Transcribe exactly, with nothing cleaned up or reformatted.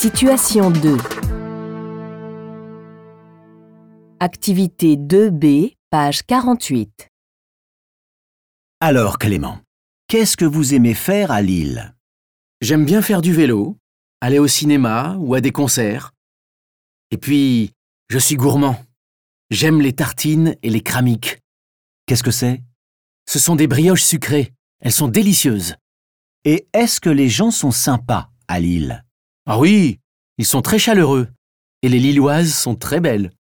Situation deux. Activité deux B, page quarante-huit. Alors Clément, qu'est-ce que vous aimez faire à Lille? J'aime bien faire du vélo, aller au cinéma ou à des concerts. Et puis, je suis gourmand. J'aime les tartines et les cramiques. Qu'est-ce que c'est? Ce sont des brioches sucrées. Elles sont délicieuses. Et est-ce que les gens sont sympas à Lille? Ah oui, ils sont très chaleureux. Et les Lilloises sont très belles.